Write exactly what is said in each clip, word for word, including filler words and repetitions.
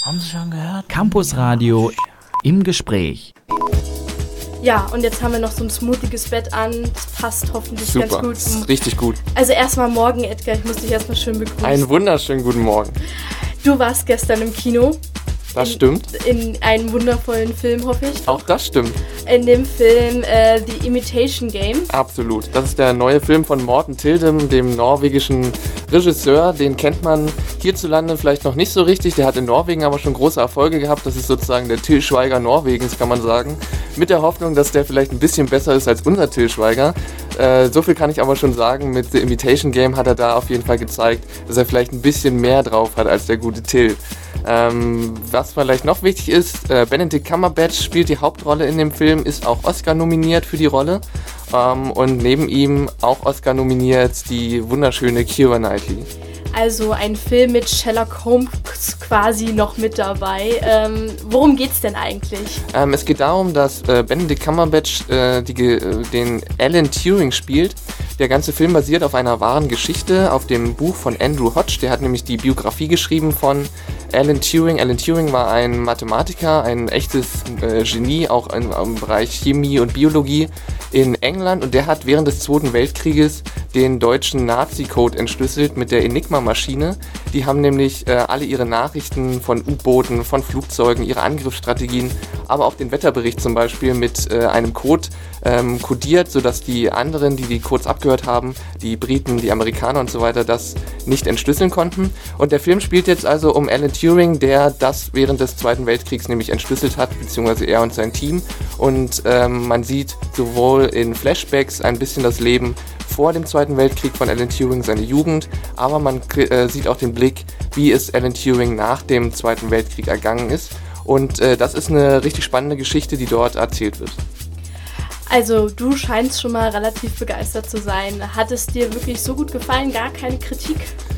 Haben Sie schon gehört? Campus Radio im Gespräch. Ja, und jetzt haben wir noch so ein smoothiges Bett an. Das passt hoffentlich Super, ganz gut. das ist richtig gut. Also erstmal morgen, Edgar. Ich muss dich erstmal schön begrüßen. Einen wunderschönen guten Morgen. Du warst gestern im Kino. Das in, stimmt. In einem wundervollen Film, hoffe ich. Auch das stimmt. In dem Film äh, The Imitation Game. Absolut. Das ist der neue Film von Morten Tildum, dem norwegischen Regisseur. Den kennt man hierzulande vielleicht noch nicht so richtig. Der hat in Norwegen aber schon große Erfolge gehabt. Das ist sozusagen der Til Schweiger Norwegens, kann man sagen. Mit der Hoffnung, dass der vielleicht ein bisschen besser ist als unser Til Schweiger. Äh, so viel kann ich aber schon sagen. Mit The Imitation Game hat er da auf jeden Fall gezeigt, dass er vielleicht ein bisschen mehr drauf hat als der gute Til. Ähm, was vielleicht noch wichtig ist, äh, Benedict Cumberbatch spielt die Hauptrolle in dem Film, ist auch Oscar nominiert für die Rolle. Ähm, und neben ihm auch Oscar nominiert die wunderschöne Keira Knightley. Also ein Film mit Sherlock Holmes quasi noch mit dabei. Ähm, worum geht's denn eigentlich? Ähm, es geht darum, dass äh, Benedict Cumberbatch äh, die, äh, den Alan Turing spielt. Der ganze Film basiert auf einer wahren Geschichte, auf dem Buch von Andrew Hodge. Der hat nämlich die Biografie geschrieben von Alan Turing. Alan Turing war ein Mathematiker, ein echtes äh, Genie, auch in, im Bereich Chemie und Biologie in England. Und der hat während des Zweiten Weltkrieges den deutschen Nazi-Code entschlüsselt mit der Enigma-Maschine. Die haben nämlich äh, alle ihre Nachrichten von U-Booten, von Flugzeugen, ihre Angriffsstrategien, aber auch den Wetterbericht zum Beispiel mit äh, einem Code ähm, kodiert, sodass die anderen, die die Codes abgehört haben, die Briten, die Amerikaner und so weiter, das nicht entschlüsseln konnten. Und der Film spielt jetzt also um Alan Turing, der das während des Zweiten Weltkriegs nämlich entschlüsselt hat, beziehungsweise er und sein Team. Und ähm, man sieht sowohl in Flashbacks ein bisschen das Leben vor dem Zweiten Weltkrieg von Alan Turing, seine Jugend, aber man äh, sieht auch den Blick, wie es Alan Turing nach dem Zweiten Weltkrieg ergangen ist. Und äh, das ist eine richtig spannende Geschichte, die dort erzählt wird. Also du scheinst schon mal relativ begeistert zu sein. Hat es dir wirklich so gut gefallen? Gar keine Kritik?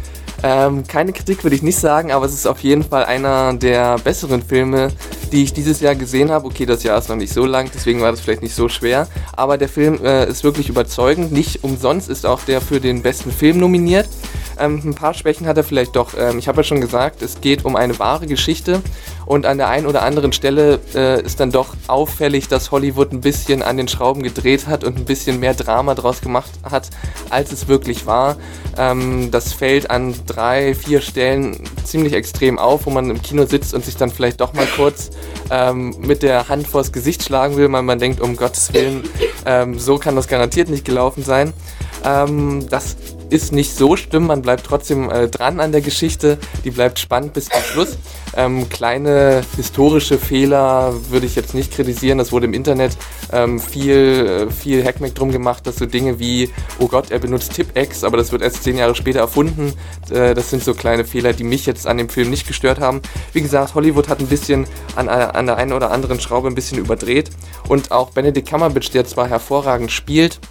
Ähm, keine Kritik würde ich nicht sagen, aber es ist auf jeden Fall einer der besseren Filme, die ich dieses Jahr gesehen habe. Okay, das Jahr ist noch nicht so lang, deswegen war das vielleicht nicht so schwer. Aber der Film äh, ist wirklich überzeugend. Nicht umsonst ist auch der für den besten Film nominiert. Ähm, ein paar Schwächen hat er vielleicht doch. Ähm, ich habe ja schon gesagt, es geht um eine wahre Geschichte. Und an der einen oder anderen Stelle äh, ist dann doch auffällig, dass Hollywood ein bisschen an den Schrauben gedreht hat und ein bisschen mehr Drama draus gemacht hat, als es wirklich war. Ähm, das fällt an drei, vier Stellen ziemlich extrem auf, wo man im Kino sitzt und sich dann vielleicht doch mal kurz ähm, mit der Hand vors Gesicht schlagen will, weil man denkt, um Gottes Willen, ähm, so kann das garantiert nicht gelaufen sein. Ähm, das ist nicht so schlimm, man bleibt trotzdem äh, dran an der Geschichte, die bleibt spannend bis zum Schluss. Ähm, kleine historische Fehler würde ich jetzt nicht kritisieren, das wurde im Internet ähm, viel, äh, viel Hackmack drum gemacht, dass so Dinge wie, oh Gott, er benutzt Tipp-Ex, aber das wird erst zehn Jahre später erfunden, äh, das sind so kleine Fehler, die mich jetzt an dem Film nicht gestört haben. Wie gesagt, Hollywood hat ein bisschen an, an der einen oder anderen Schraube ein bisschen überdreht und auch Benedict Cumberbatch, der zwar hervorragend spielt,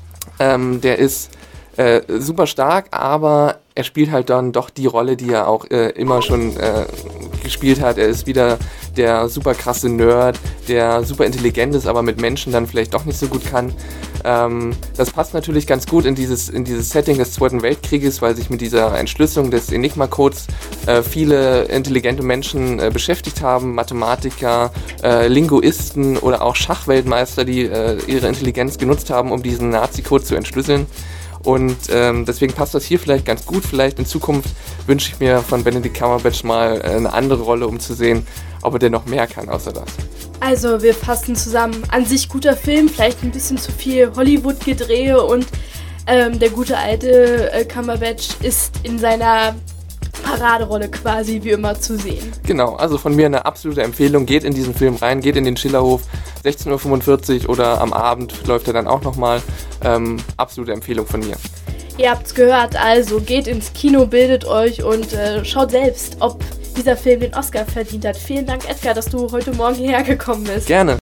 ähm, der ist Äh, super stark, aber er spielt halt dann doch die Rolle, die er auch äh, immer schon äh, gespielt hat. Er ist wieder der super krasse Nerd, der super intelligent ist, aber mit Menschen dann vielleicht doch nicht so gut kann. Ähm, das passt natürlich ganz gut in dieses, in dieses Setting des Zweiten Weltkrieges, weil sich mit dieser Entschlüsselung des Enigma-Codes äh, viele intelligente Menschen äh, beschäftigt haben, Mathematiker, äh, Linguisten oder auch Schachweltmeister, die äh, ihre Intelligenz genutzt haben, um diesen Nazi-Code zu entschlüsseln. Und ähm, deswegen passt das hier vielleicht ganz gut. Vielleicht in Zukunft wünsche ich mir von Benedict Cumberbatch mal äh, eine andere Rolle, um zu sehen, ob er denn noch mehr kann außer das. Also wir fassen zusammen. An sich guter Film, vielleicht ein bisschen zu viel Hollywood-Gedrehe und ähm, der gute alte äh, Cumberbatch ist in seiner Paraderolle quasi wie immer zu sehen. Genau, also von mir eine absolute Empfehlung. Geht in diesen Film rein, geht in den Schillerhof. sechzehn Uhr fünfundvierzig oder am Abend läuft er dann auch nochmal. Ähm, absolute Empfehlung von mir. Ihr habt's gehört, also geht ins Kino, bildet euch und äh, schaut selbst, ob dieser Film den Oscar verdient hat. Vielen Dank, Edgar, dass du heute Morgen hierher gekommen bist. Gerne.